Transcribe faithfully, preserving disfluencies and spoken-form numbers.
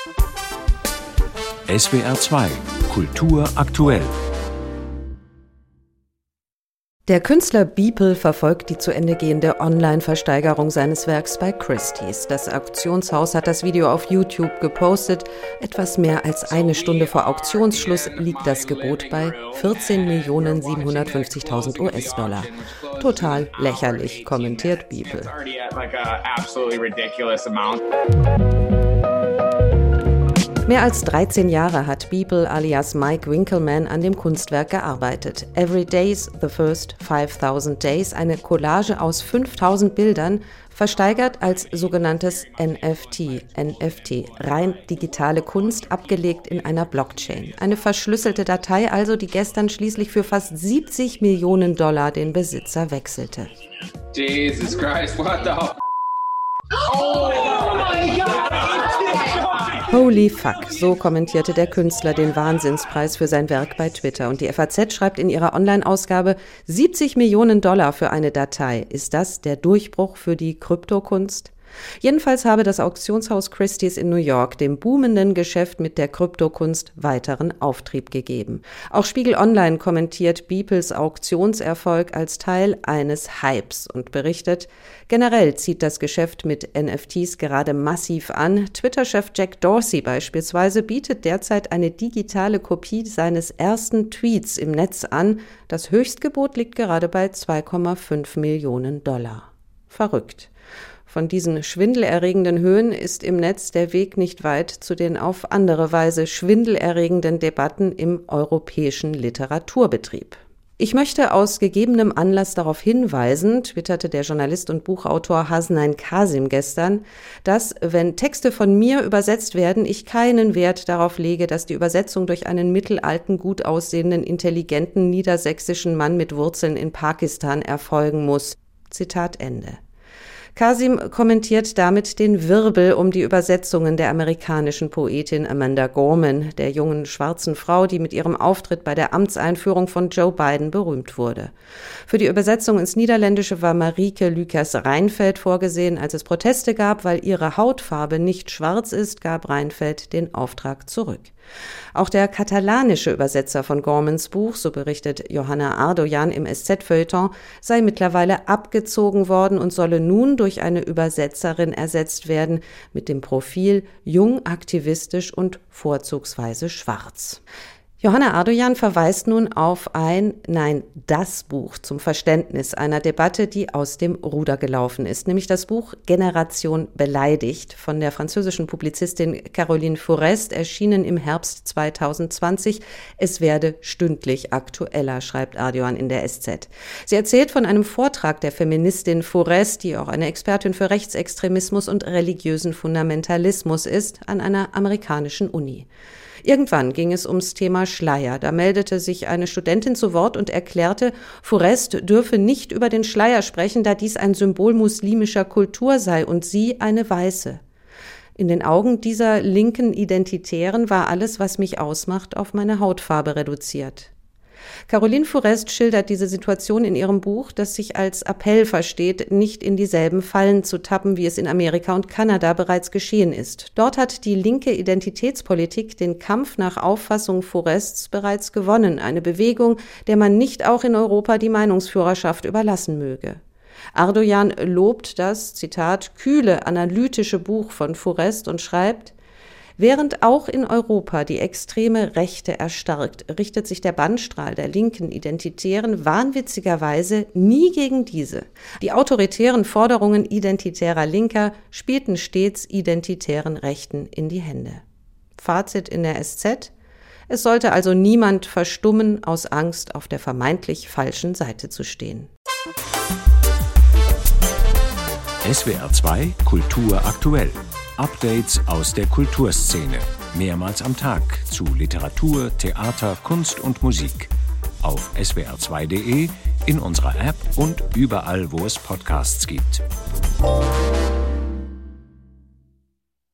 S W R zwei Kultur aktuell. Der Künstler Beeple verfolgt die zu Ende gehende Online-Versteigerung seines Werks bei Christie's. Das Auktionshaus hat das Video auf YouTube gepostet. Etwas mehr als eine Stunde vor Auktionsschluss liegt das Gebot bei vierzehn Millionen siebenhundertfünfzigtausend U S-Dollar. Total lächerlich, kommentiert Beeple. Mehr als dreizehn Jahre hat Beeple alias Mike Winkelmann an dem Kunstwerk gearbeitet. Every Day's The First five thousand Days, eine Collage aus fünftausend Bildern, versteigert als sogenanntes N F T. N F T, rein digitale Kunst, abgelegt in einer Blockchain. Eine verschlüsselte Datei also, die gestern schließlich für fast siebzig Millionen Dollar den Besitzer wechselte. Jesus Christ, what the... Oh my God! Holy fuck, so kommentierte der Künstler den Wahnsinnspreis für sein Werk bei Twitter. Und die F A Z schreibt in ihrer Online-Ausgabe, siebzig Millionen Dollar für eine Datei. Ist das der Durchbruch für die Kryptokunst? Jedenfalls habe das Auktionshaus Christie's in New York dem boomenden Geschäft mit der Kryptokunst weiteren Auftrieb gegeben. Auch Spiegel Online kommentiert Beeples Auktionserfolg als Teil eines Hypes und berichtet, generell zieht das Geschäft mit N F Ts gerade massiv an. Twitter-Chef Jack Dorsey beispielsweise bietet derzeit eine digitale Kopie seines ersten Tweets im Netz an. Das Höchstgebot liegt gerade bei zwei Komma fünf Millionen Dollar. Verrückt. Von diesen schwindelerregenden Höhen ist im Netz der Weg nicht weit zu den auf andere Weise schwindelerregenden Debatten im europäischen Literaturbetrieb. Ich möchte aus gegebenem Anlass darauf hinweisen, twitterte der Journalist und Buchautor Hasnain Kasim gestern, dass, wenn Texte von mir übersetzt werden, ich keinen Wert darauf lege, dass die Übersetzung durch einen mittelalten, gut aussehenden, intelligenten, niedersächsischen Mann mit Wurzeln in Pakistan erfolgen muss. Zitat Ende. Kasim kommentiert damit den Wirbel um die Übersetzungen der amerikanischen Poetin Amanda Gorman, der jungen schwarzen Frau, die mit ihrem Auftritt bei der Amtseinführung von Joe Biden berühmt wurde. Für die Übersetzung ins Niederländische war Marieke Lucas-Reinfeldt vorgesehen. Als es Proteste gab, weil ihre Hautfarbe nicht schwarz ist, gab Reinfeldt den Auftrag zurück. Auch der katalanische Übersetzer von Gormans Buch, so berichtet Johanna Ardoyan im S Z-Feuilleton, sei mittlerweile abgezogen worden und solle nun durch eine Übersetzerin ersetzt werden mit dem Profil jung, aktivistisch und vorzugsweise schwarz. Johanna Ardoyan verweist nun auf ein, nein, das Buch zum Verständnis einer Debatte, die aus dem Ruder gelaufen ist, nämlich das Buch Generation beleidigt von der französischen Publizistin Caroline Forest, erschienen im Herbst zweitausendzwanzig. Es werde stündlich aktueller, schreibt Ardoyan in der S Z. Sie erzählt von einem Vortrag der Feministin Forest, die auch eine Expertin für Rechtsextremismus und religiösen Fundamentalismus ist, an einer amerikanischen Uni. Irgendwann ging es ums Thema Schleier. Da meldete sich eine Studentin zu Wort und erklärte, Forest dürfe nicht über den Schleier sprechen, da dies ein Symbol muslimischer Kultur sei und sie eine Weiße. In den Augen dieser linken Identitären war alles, was mich ausmacht, auf meine Hautfarbe reduziert. Caroline Forest schildert diese Situation in ihrem Buch, das sich als Appell versteht, nicht in dieselben Fallen zu tappen, wie es in Amerika und Kanada bereits geschehen ist. Dort hat die linke Identitätspolitik den Kampf nach Auffassung Forests bereits gewonnen, eine Bewegung, der man nicht auch in Europa die Meinungsführerschaft überlassen möge. Ardoyan lobt das, Zitat, kühle, analytische Buch von Forest und schreibt, während auch in Europa die extreme Rechte erstarkt, richtet sich der Bannstrahl der linken Identitären wahnwitzigerweise nie gegen diese. Die autoritären Forderungen identitärer Linker spielten stets identitären Rechten in die Hände. Fazit in der S Z: Es sollte also niemand verstummen, aus Angst, auf der vermeintlich falschen Seite zu stehen. S W R zwei Kultur aktuell. Updates aus der Kulturszene. Mehrmals am Tag zu Literatur, Theater, Kunst und Musik. Auf S W R zwei Punkt de, in unserer App und überall, wo es Podcasts gibt.